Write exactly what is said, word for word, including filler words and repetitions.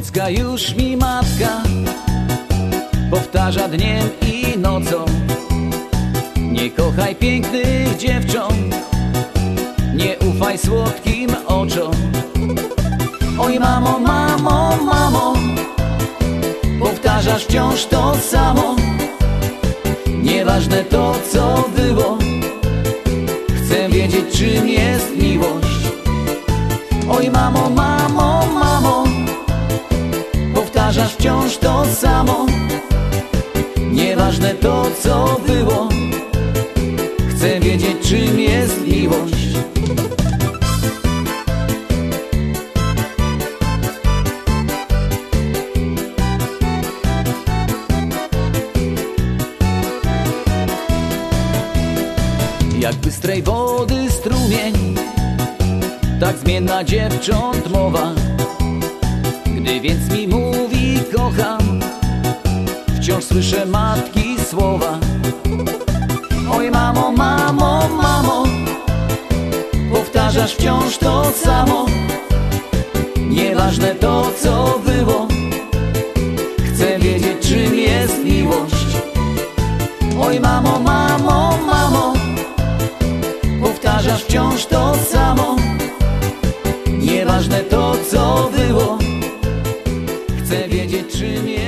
Polska już mi matka powtarza dniem i nocą: nie kochaj pięknych dziewcząt, nie ufaj słodkim oczom. Oj mamo, mamo, mamo, powtarzasz wciąż to samo. Nieważne to, co było, chcę wiedzieć, czym jest miłość. Oj mamo, mamo, mamo, powtarzasz wciąż to samo. Nieważne to, co było, chcę wiedzieć, czym jest miłość. Jak bystrej wody strumień, tak zmienna dziewcząt mowa. Gdy więc mi mówi kocham, wciąż słyszę matki słowa. Oj mamo, mamo, mamo, powtarzasz wciąż to samo. Nieważne to, co było, chcę wiedzieć, czym jest miłość. Oj mamo, mamo, mamo, powtarzasz wciąż to samo. Nieważne to, co było, chcę wiedzieć, czym jest